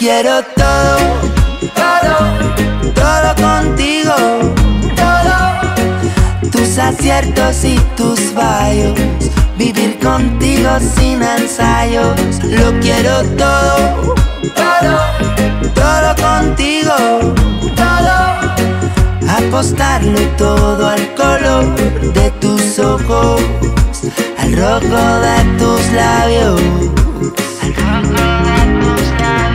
quiero todo, todo, todo contigo, todo. Tus aciertos y tus fallos, vivir contigo sin ensayos. Lo quiero todo, todo, todo contigo, todo. Apostarlo todo al color de tus ojos, al rojo de tus labios, al rojo de tus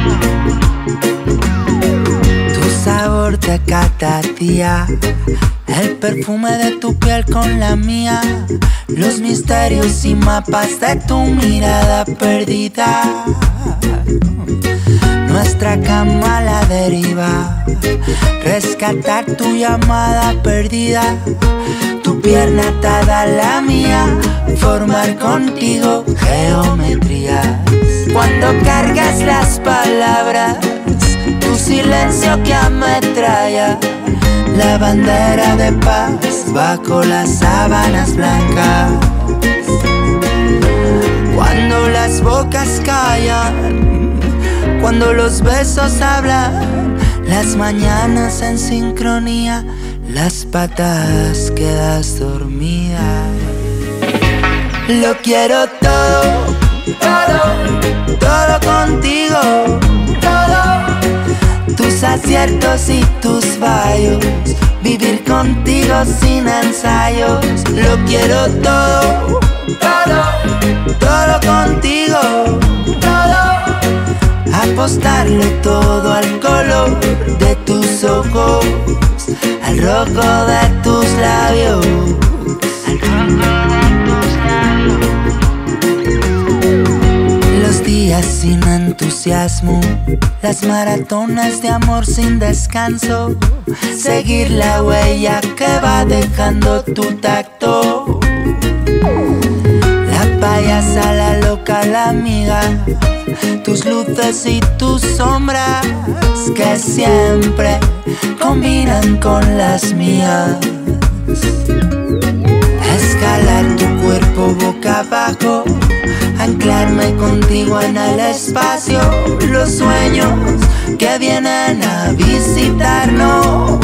labios. Tu sabor de cada día, el perfume de tu piel con la mía, los misterios y mapas de tu mirada perdida. Nuestra cama a la deriva, rescatar tu llamada perdida, tu pierna atada a la mía, formar contigo geometrías. Cuando cargas las palabras, tu silencio que ametralla, la bandera de paz bajo las sábanas blancas. Cuando las bocas callan, cuando los besos hablan, las mañanas en sincronía, las patas quedas dormida. Lo quiero todo, todo, todo contigo, todo. Tus aciertos y tus fallos, vivir contigo sin ensayos. Lo quiero todo, todo, todo contigo, todo. Apostarlo todo al color de tus ojos, al rojo de tus labios, al rojo de tus labios. Los días sin entusiasmo, las maratonas de amor sin descanso, seguir la huella que va dejando tu tacto. La payasa, la loca, la amiga, tus luces y tus sombras que siempre combinan con las mías. Escalar tu cuerpo boca abajo, anclarme contigo en el espacio, los sueños que vienen a visitarnos.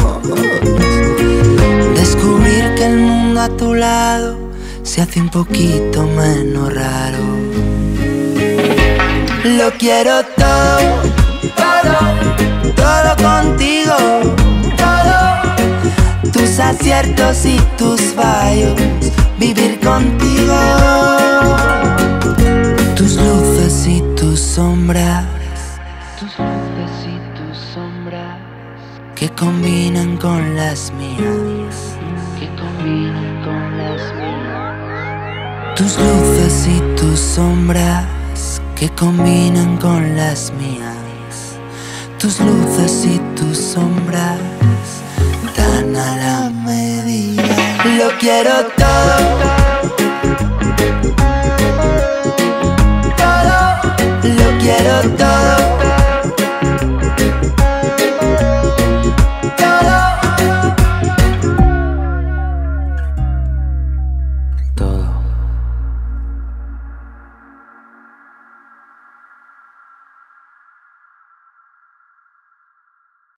Descubrir que el mundo a tu lado se hace un poquito menos raro. Lo quiero todo, todo, todo contigo, todo. Tus aciertos y tus fallos, vivir contigo. Tus luces y tus sombras, tus luces y tus sombras, que combinan con las mías, que combinan con las mías. Tus luces y tus sombras, que combinan con las mías. Tus luces y tus sombras dan a la medida. Lo quiero todo, todo. Lo quiero todo.